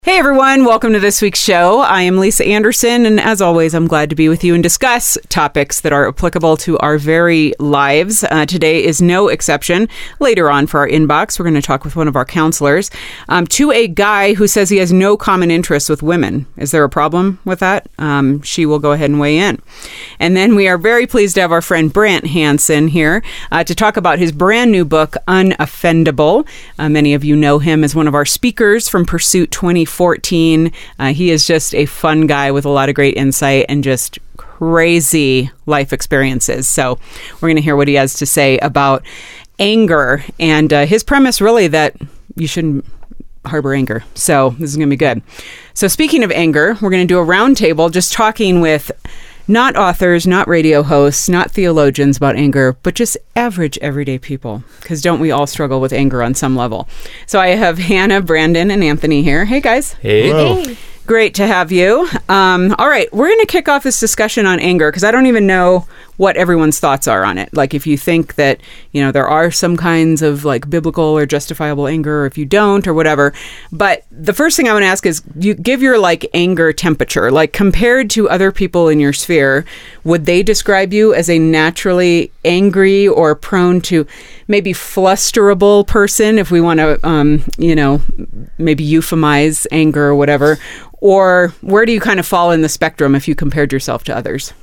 Hey everyone, welcome to this week's show. I am Lisa Anderson, and as always, I'm glad to be with you and discuss topics that are applicable to our very lives. Today is no exception. Later on for our inbox, we're going to talk with one of our counselors to a guy who says he has no common interests with women. Is there a problem with that? She will go ahead and weigh in. And then we are very pleased to have our friend Brant Hansen here to talk about his brand new book, Unoffendable. Many of you know him as one of our speakers from Pursuit 2014. He is just a fun guy with a lot of great insight and just crazy life experiences. So we're going to hear what he has to say about anger and his premise really that you shouldn't harbor anger. So this is going to be good. So speaking of anger, we're going to do a roundtable just talking with not authors, not radio hosts, not theologians about anger, but just average, everyday people. Because don't we all struggle with anger on some level? So I have Hannah, Brandon, and Anthony here. Hey, guys. Hey. Hey. Great to have you. All right, we're going to kick off this discussion on anger because I don't even know what everyone's thoughts are on it. Like if you think that, you know, there are some kinds of like biblical or justifiable anger, or if you don't or whatever. But the first thing I want to ask is you give your like anger temperature, like compared to other people in your sphere, would they describe you as a naturally angry or prone to maybe flusterable person if we want to, maybe euphemize anger or whatever? Or where do you kind of fall in the spectrum if you compared yourself to others?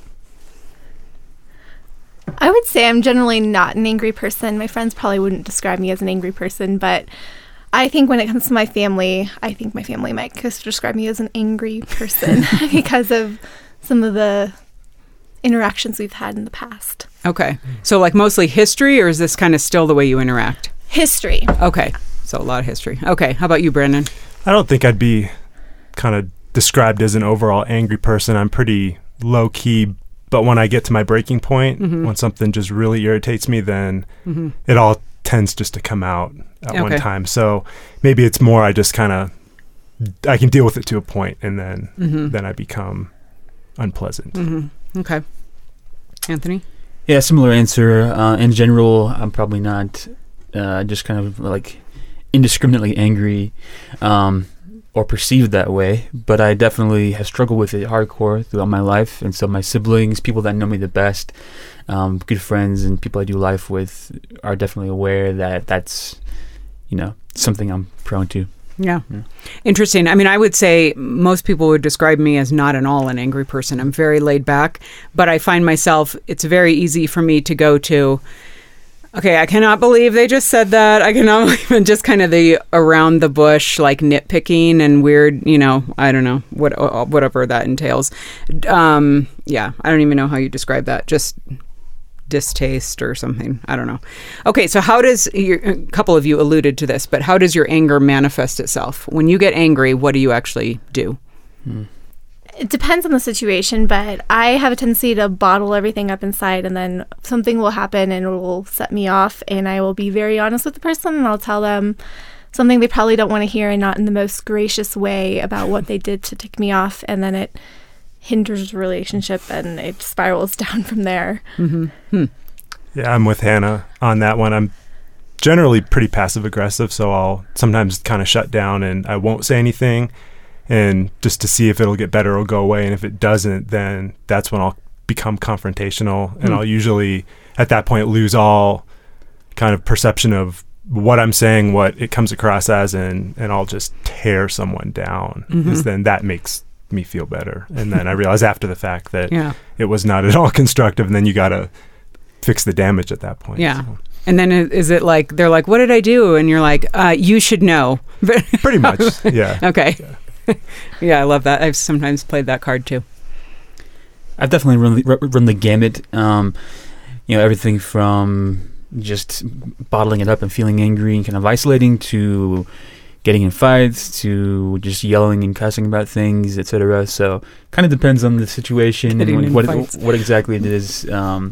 I would say I'm generally not an angry person. My friends probably wouldn't describe me as an angry person, but I think when it comes to my family, I think my family might describe me as an angry person because of some of the interactions we've had in the past. Okay. So like mostly history, or is this kind of still the way you interact? History. Okay. So a lot of history. Okay. How about you, Brandon? I don't think I'd be kind of described as an overall angry person. I'm pretty low key, but when I get to my breaking point, when something just really irritates me, then it all tends just to come out at one time. So maybe it's more I just kind of, I can deal with it to a point, and then I become unpleasant. Okay. Anthony? Yeah, similar answer. In general, I'm probably not just kind of like indiscriminately angry or perceived that way, but I definitely have struggled with it hardcore throughout my life. And so my siblings, people that know me the best, good friends and people I do life with are definitely aware that that's, something I'm prone to. Yeah. Interesting. I mean, I would say most people would describe me as not at all an angry person. I'm very laid back, but I find myself, it's very easy for me to go to, okay, I cannot believe they just said that. I cannot believe, and just kind of the around the bush, like nitpicking and weird, I don't know, whatever that entails. Yeah, I don't even know how you describe that. Just distaste or something. I don't know. Okay, so how does a couple of you alluded to this, but how does your anger manifest itself? When you get angry, what do you actually do? It depends on the situation, but I have a tendency to bottle everything up inside, and then something will happen and it will set me off, and I will be very honest with the person, and I'll tell them something they probably don't want to hear and not in the most gracious way about what they did to tick me off, and then it hinders the relationship and it spirals down from there. Yeah, I'm with Hannah on that one. I'm generally pretty passive aggressive, so I'll sometimes kind of shut down and I won't say anything, and just to see if it'll get better or go away. And if it doesn't, then that's when I'll become confrontational, and I'll usually at that point lose all kind of perception of what I'm saying, what it comes across as, and I'll just tear someone down, because then that makes me feel better. And then I realize after the fact that it was not at all constructive, and then you got to fix the damage at that point. Yeah. So. And then is it like, they're like, what did I do? And you're like, you should know. Pretty much, yeah. Okay. Yeah, I love that. I've sometimes played that card too. I've definitely run the gamut. Everything from just bottling it up and feeling angry and kind of isolating to getting in fights to just yelling and cussing about things, etc. So kind of depends on the situation and what exactly it is.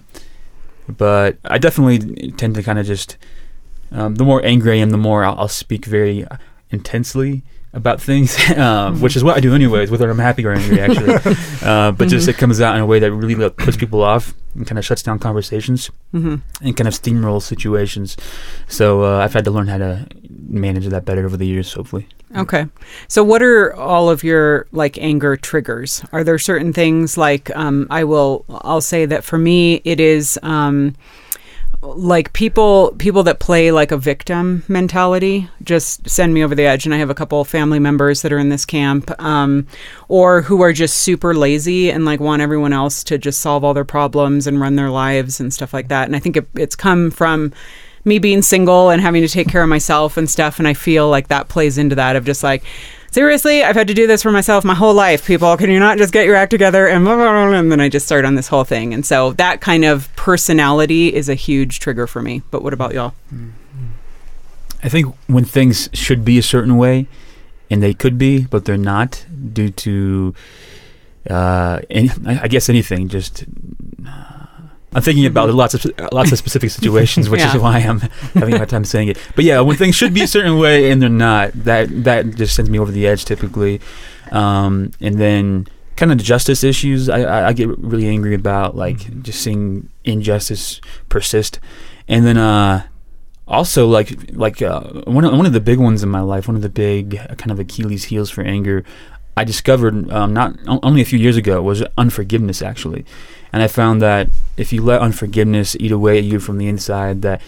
But I definitely tend to kind of just, the more angry I am, the more I'll speak very intensely about things, which is what I do anyways, whether I'm happy or angry, actually. But just it comes out in a way that really puts people off and kind of shuts down conversations and kind of steamrolls situations. So I've had to learn how to manage that better over the years, hopefully. Okay. So what are all of your like anger triggers? Are there certain things like I'll say that for me it is like people that play like a victim mentality just send me over the edge. And I have a couple family members that are in this camp, or who are just super lazy and like want everyone else to just solve all their problems and run their lives and stuff like that. And I think it's come from me being single and having to take care of myself and stuff. And I feel like that plays into that of just like, seriously, I've had to do this for myself my whole life, people. Can you not just get your act together? And blah, blah, blah, and then I just start on this whole thing. And so that kind of personality is a huge trigger for me. But what about y'all? I think when things should be a certain way, and they could be, but they're not, due to, I guess anything, just... I'm thinking about lots of specific situations, which is why I'm having a hard time saying it. But yeah, when things should be a certain way and they're not, that just sends me over the edge typically. And then kind of justice issues, I get really angry about, like just seeing injustice persist. And then also like one of the big ones in my life, one of the big kind of Achilles heels for anger, I discovered not only a few years ago, was unforgiveness actually. And I found that if you let unforgiveness eat away at you from the inside, that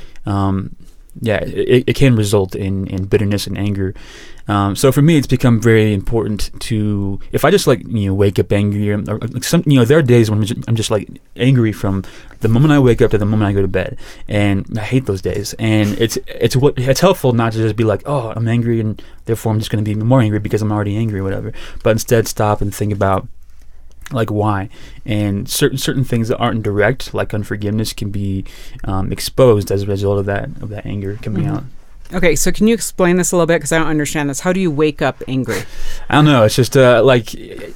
it can result in bitterness and anger. So for me, it's become very important to, if I just wake up angry, or there are days when I'm just like angry from the moment I wake up to the moment I go to bed, and I hate those days. And it's helpful not to just be like, oh, I'm angry and therefore I'm just going to be more angry because I'm already angry or whatever, but instead stop and think about like why. And certain things that aren't direct, like unforgiveness, can be exposed as a result of that anger coming out. Okay, so can you explain this a little bit, because I don't understand this? How do you wake up angry? I don't know. It's just like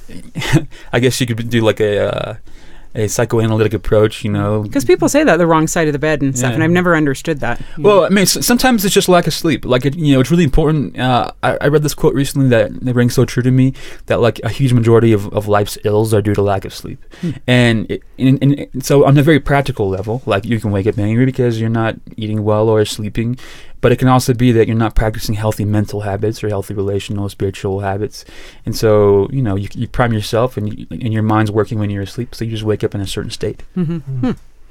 I guess you could do like a psychoanalytic approach, Because people say that the wrong side of the bed and stuff, and I've never understood that. Well, I mean, sometimes it's just lack of sleep. Like, it's really important. I read this quote recently that rings so true to me, that like a huge majority of life's ills are due to lack of sleep. And so on a very practical level, like you can wake up angry because you're not eating well or sleeping, but it can also be that you're not practicing healthy mental habits or healthy relational, spiritual habits. And so, you prime yourself and your mind's working when you're asleep, so you just wake up in a certain state. Yeah,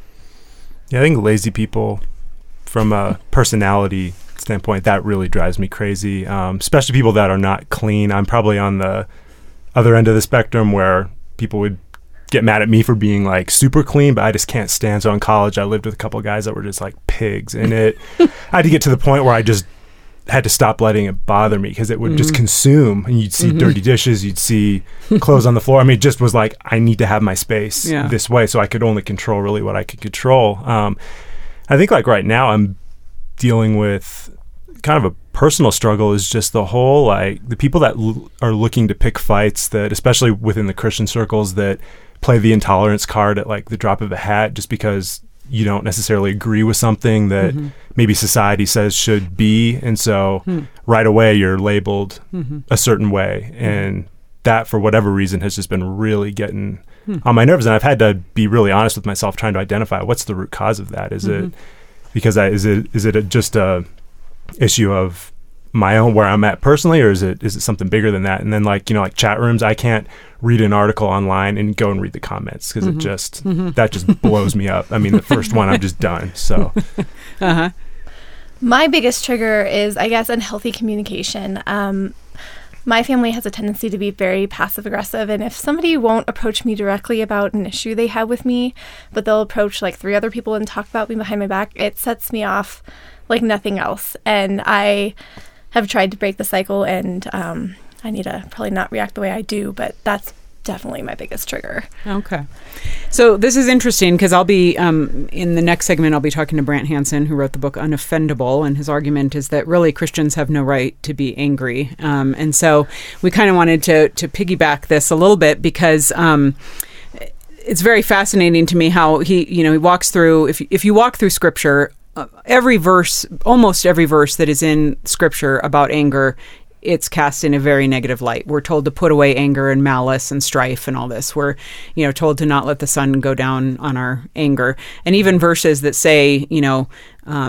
I think lazy people, from a personality standpoint, that really drives me crazy, especially people that are not clean. I'm probably on the other end of the spectrum where people would get mad at me for being like super clean, but I just can't stand. So in college, I lived with a couple of guys that were just like pigs, and I had to get to the point where I just had to stop letting it bother me, because it would just consume, and you'd see dirty dishes, you'd see clothes on the floor. I mean, it just was like, I need to have my space this way, so I could only control really what I could control. I think like right now I'm dealing with kind of a personal struggle, is just the whole, like, the people that are looking to pick fights, that especially within the Christian circles, that play the intolerance card at like the drop of a hat, just because you don't necessarily agree with something that maybe society says should be. And so right away you're labeled a certain way. And that, for whatever reason, has just been really getting on my nerves. And I've had to be really honest with myself, trying to identify what's the root cause of that. Is it because is it just a issue of my own, where I'm at personally, or is it something bigger than that? And then like chat rooms, I can't read an article online and go and read the comments, because it just that just blows me up. I mean, the first one, I'm just done. So my biggest trigger is, I guess, unhealthy communication. My family has a tendency to be very passive aggressive, and if somebody won't approach me directly about an issue they have with me, but they'll approach like 3 other people and talk about me behind my back, it sets me off like nothing else. And I have tried to break the cycle, and I need to probably not react the way I do, but that's definitely my biggest trigger. Okay. So this is interesting, because I'll be, in the next segment, I'll be talking to Brant Hansen, who wrote the book Unoffendable, and his argument is that really Christians have no right to be angry. And so we kind of wanted to piggyback this a little bit, because it's very fascinating to me how he walks through, if you walk through Scripture, almost every verse that is in Scripture about anger, it's cast in a very negative light. We're told to put away anger and malice and strife and all this. We're, told to not let the sun go down on our anger. And even verses that say,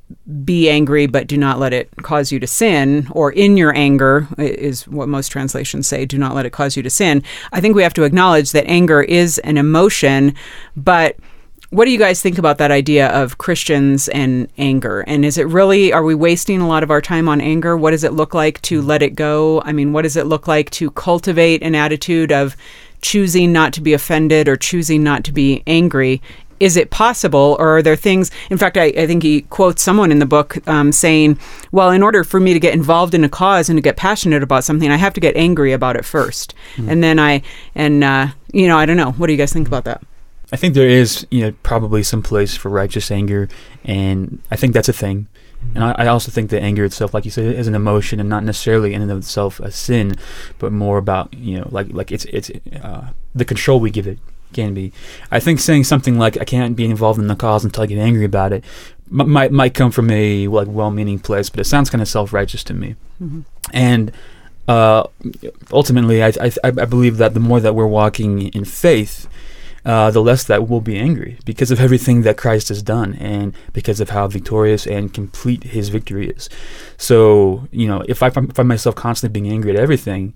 be angry, but do not let it cause you to sin, or in your anger is what most translations say, do not let it cause you to sin. I think we have to acknowledge that anger is an emotion, but what do you guys think about that idea of Christians and anger? And is it really, are we wasting a lot of our time on anger? What does it look like to let it go? I mean, what does it look like to cultivate an attitude of choosing not to be offended or choosing not to be angry? Is it possible, or are there things, in fact, I think he quotes someone in the book saying, well, in order for me to get involved in a cause and to get passionate about something, I have to get angry about it first. And then I don't know. What do you guys think about that? I think there is, probably some place for righteous anger, and I think that's a thing. And I also think that anger itself, like you said, is an emotion and not necessarily in and of itself a sin, but more about, like it's the control we give it can be. I think saying something like, I can't be involved in the cause until I get angry about it might come from a well-meaning place, but it sounds kind of self-righteous to me. Mm-hmm. And ultimately, I believe that the more that we're walking in faith, the less that we'll be angry because of everything that Christ has done and because of how victorious and complete his victory is. So, if I find myself constantly being angry at everything,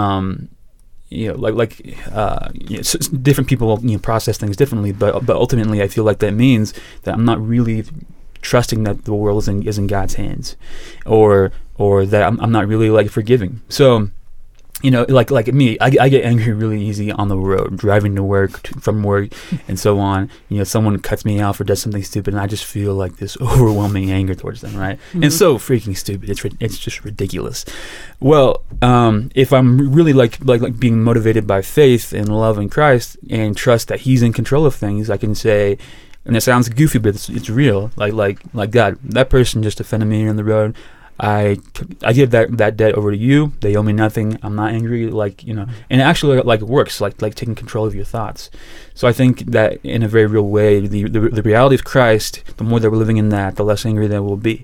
different people process things differently, but ultimately I feel like that means that I'm not really trusting that the world is in God's hands, or that I'm not really forgiving. So, like me, I get angry really easy on the road, driving to work, from work, and so on. Someone cuts me off or does something stupid, and I just feel like this overwhelming anger towards them, right? Mm-hmm. And so freaking stupid. It's just ridiculous. Well, if I'm really like being motivated by faith and love in Christ and trust that He's in control of things, I can say, and it sounds goofy, but it's real. Like God, that person just offended me on the road. I give that debt over to you. They owe me nothing. I'm not angry, and it actually works, like taking control of your thoughts. So I think that in a very real way, the reality of Christ, the more that we're living in that, the less angry that we'll be.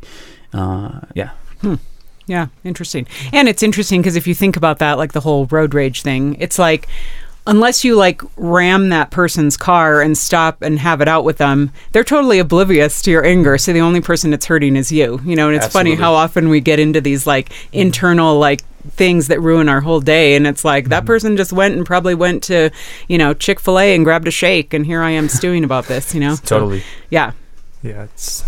Yeah, interesting. And it's interesting because if you think about that, like the whole road rage thing, it's like, unless you ram that person's car and stop and have it out with them, they're totally oblivious to your anger. So the only person it's hurting is you, and it's Absolutely. Funny how often we get into these internal things that ruin our whole day. And it's that person just went to, Chick-fil-A and grabbed a shake. And here I am stewing about this, Totally. So, yeah. Yeah.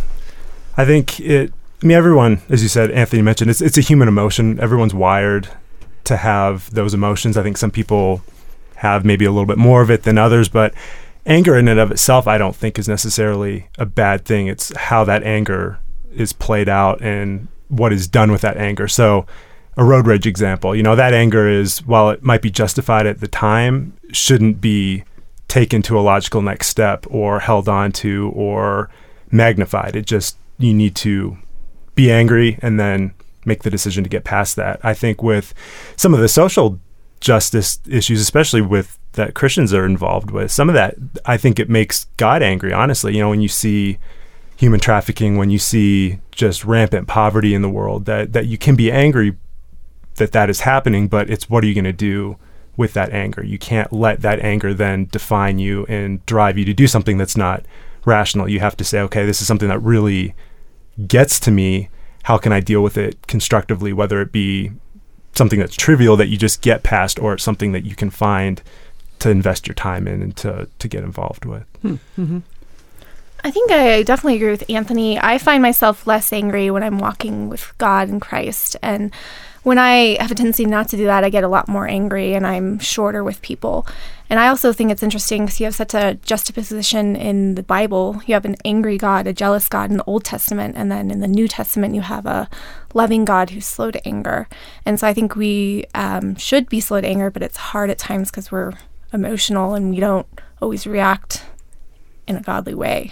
I think everyone, as you said, Anthony mentioned, it's a human emotion. Everyone's wired to have those emotions. I think some people have maybe a little bit more of it than others, but anger in and of itself, I don't think is necessarily a bad thing. It's how that anger is played out and what is done with that anger. So a road rage example, that anger is, while it might be justified at the time, shouldn't be taken to a logical next step or held on to or magnified. You need to be angry and then make the decision to get past that. I think with some of the social justice issues, especially with that Christians are involved with, some of that, I think it makes God angry, honestly. When you see human trafficking, when you see just rampant poverty in the world, that you can be angry that is happening, but it's what are you going to do with that anger? You can't let that anger then define you and drive you to do something that's not rational. You have to say, okay, this is something that really gets to me. How can I deal with it constructively, whether it be something that's trivial that you just get past, or it's something that you can find to invest your time in and to get involved with. Mm-hmm. I think I definitely agree with Anthony. I find myself less angry when I'm walking with God and Christ. And when I have a tendency not to do that, I get a lot more angry and I'm shorter with people. And I also think it's interesting because you have such a juxtaposition in the Bible. You have an angry God, a jealous God in the Old Testament, and then in the New Testament you have a loving God who's slow to anger. And so I think we should be slow to anger, but it's hard at times because we're emotional and we don't always react in a godly way.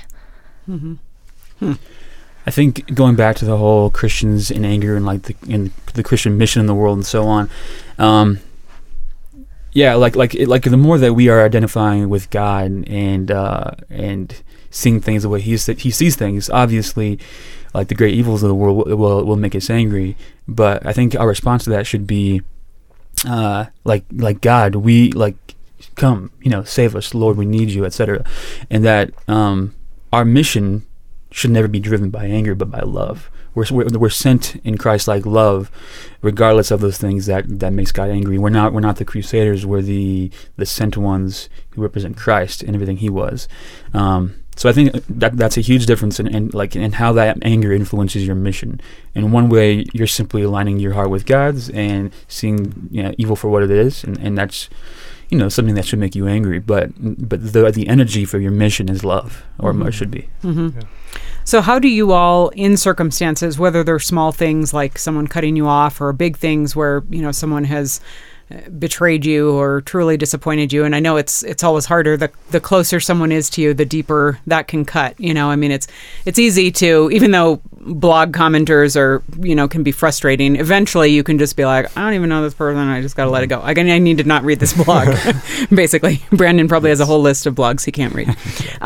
Mm-hmm. I think going back to the whole Christians in anger and in the Christian mission in the world and so on, the more that we are identifying with God and seeing things the way He sees things, obviously, the great evils of the world will make us angry. But I think our response to that should be, God, we come, save us, Lord, we need you, etc. And that our mission should never be driven by anger, but by love. We're sent in Christ-like love, regardless of those things that makes God angry. We're not the crusaders. We're the sent ones who represent Christ and everything He was. So I think that's a huge difference in how that anger influences your mission. In one way, you're simply aligning your heart with God's and seeing evil for what it is, and that's something that should make you angry. But the energy for your mission is love, or it should be. Mm-hmm. Yeah. So how do you all, in circumstances, whether they're small things like someone cutting you off or big things where someone has betrayed you or truly disappointed you, and I know it's always harder, the closer someone is to you, the deeper that can cut. It's easy to, even though blog commenters are can be frustrating, eventually you can just be like, I don't even know this person, I just got to let it go. I need to not read this blog. Basically, Brandon probably has a whole list of blogs he can't read.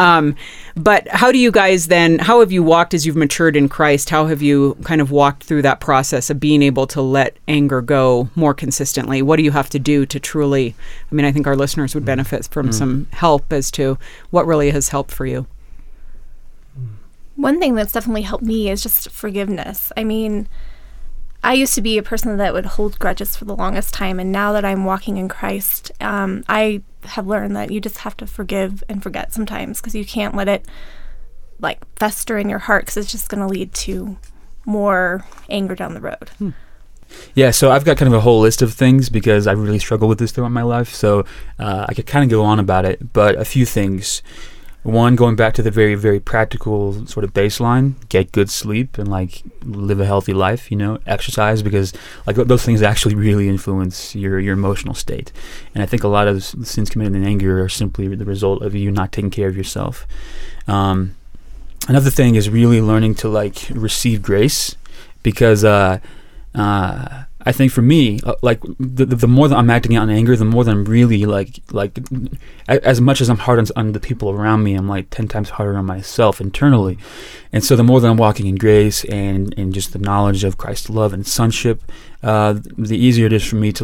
But how do you guys then, how have you walked as you've matured in Christ? How have you kind of walked through that process of being able to let anger go more consistently? What do you have to do to truly, I think our listeners would benefit from some help as to what really has helped for you. One thing that's definitely helped me is just forgiveness. I used to be a person that would hold grudges for the longest time, and now that I'm walking in Christ, I have learned that you just have to forgive and forget sometimes, because you can't let it fester in your heart, because it's just going to lead to more anger down the road. Yeah, so I've got kind of a whole list of things because I really struggled with this throughout my life, so I could kind of go on about it, but a few things. One, going back to the very, very practical sort of baseline, get good sleep and live a healthy life, exercise, because those things actually really influence your emotional state. And I think a lot of sins committed in anger are simply the result of you not taking care of yourself. Another thing is really learning to receive grace, because I think for me, the more that I'm acting out in anger, the more that I'm really as much as I'm hard on the people around me, I'm 10 times harder on myself internally. And so the more that I'm walking in grace and just the knowledge of Christ's love and sonship, the easier it is for me to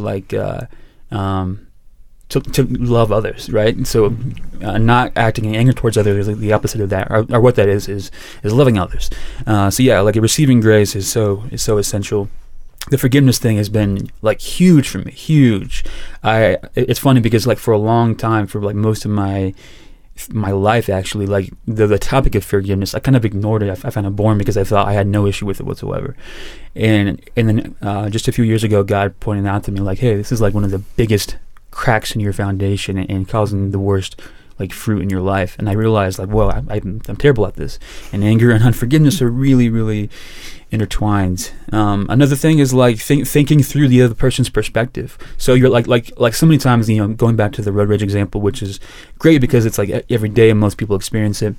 love others, right? And so not acting in anger towards others, the opposite of that, or what that is loving others. Receiving grace is so essential. The forgiveness thing has been huge for me, huge. It's funny because for a long time, for most of my life actually, the topic of forgiveness, I kind of ignored it. I found it boring because I thought I had no issue with it whatsoever. And then just a few years ago, God pointed out to me hey, this is one of the biggest cracks in your foundation and causing the worst fruit in your life. And I realized I'm terrible at this, and anger and unforgiveness are really, really intertwined. Another thing is thinking through the other person's perspective. So you're so many times, going back to the road rage example, which is great because it's every day and most people experience it.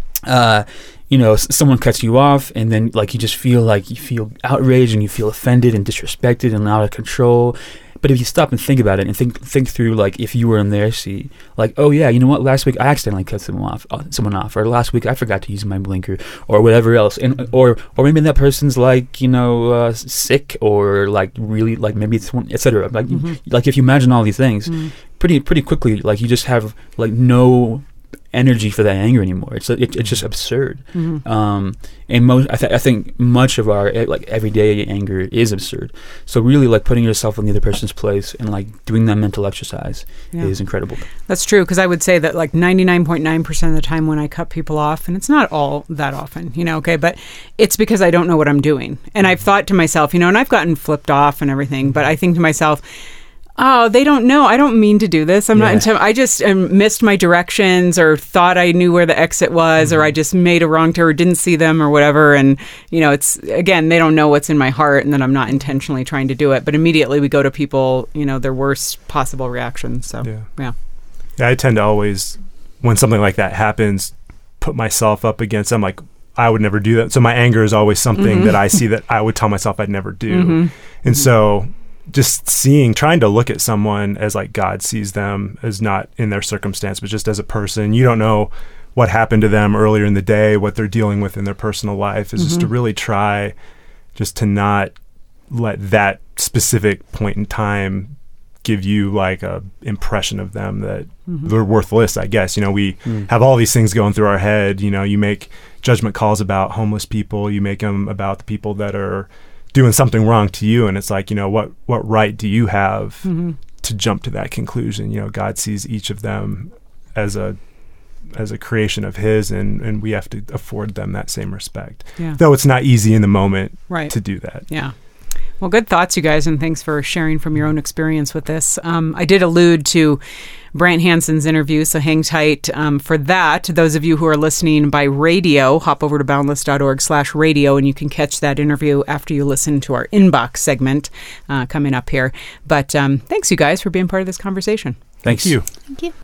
Someone cuts you off, and then you just feel outraged and you feel offended and disrespected and out of control. But if you stop and think about it and think through, if you were in their seat, oh yeah, you know what? Last week I accidentally cut someone off, or last week I forgot to use my blinker, or whatever else, and or maybe that person's sick, or really maybe it's one, etc. If you imagine all these things, pretty quickly, you just have no energy for that anger anymore. It's just absurd. And I think much of our everyday anger is absurd. So really putting yourself in the other person's place and doing that mental exercise is incredible. That's true, because I would say that 99.9% of the time when I cut people off, and it's not all that often, but it's because I don't know what I'm doing. And I've thought to myself, and I've gotten flipped off and everything, but I think to myself, oh, they don't know. I don't mean to do this. I just missed my directions, or thought I knew where the exit was, or I just made a wrong turn, or didn't see them, or whatever. And, it's, again, they don't know what's in my heart, and that I'm not intentionally trying to do it. But immediately we go to people, their worst possible reactions. So, yeah, I tend to always, when something like that happens, put myself up against, I'm I would never do that. So my anger is always something that I see that I would tell myself I'd never do. And so just trying to look at someone as God sees them, as not in their circumstance, but just as a person. You don't know what happened to them earlier in the day, what they're dealing with in their personal life, is just to really try just to not let that specific point in time give you like a impression of them that they're worthless, I guess. We have all these things going through our head. You make judgment calls about homeless people. You make them about the people that are doing something wrong to you. And it's like, what right do you have to jump to that conclusion? God sees each of them as a creation of his, and we have to afford them that same respect. Yeah. Though it's not easy in the moment to do that. Yeah. Well, good thoughts, you guys, and thanks for sharing from your own experience with this. I did allude to Brant Hansen's interview, so hang tight for that. Those of you who are listening by radio, hop over to boundless.org/radio, and you can catch that interview after you listen to our inbox segment coming up here. But thanks, you guys, for being part of this conversation. Thanks. Thank you. Thank you.